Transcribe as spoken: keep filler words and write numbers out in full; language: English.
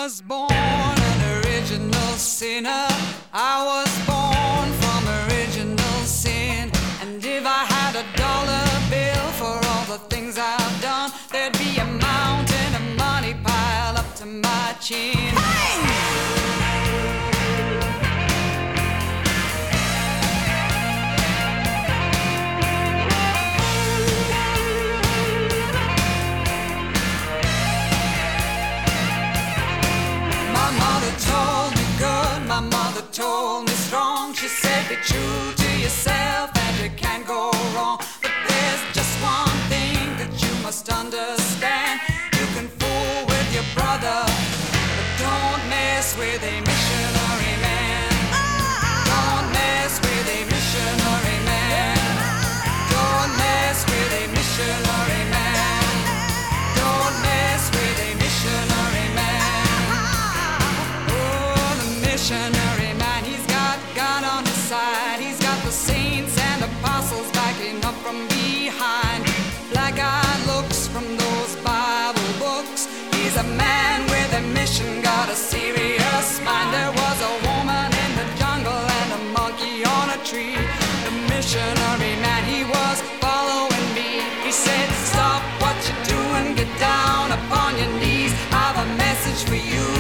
was born an original sinner. I was born from original sin. And if I had a dollar bill for all the things I've done, there'd be a mountain of money piled up to my chin. Hey! Told me strong, she said be true to yourself and you can't go wrong. But there's just one thing that you must understand. You can fool with your brother, but don't mess with a missionary man. Don't mess with a missionary man. Don't mess with a missionary man. Don't mess with a missionary man. Oh, the missionary. He's got the saints and apostles backing up from behind. Black-eyed looks from those Bible books. He's a man with a mission, got a serious mind. There was a woman in the jungle and a monkey on a tree. The missionary man, he was following me. He said, stop what you're doing, get down upon your knees. I've a message for you.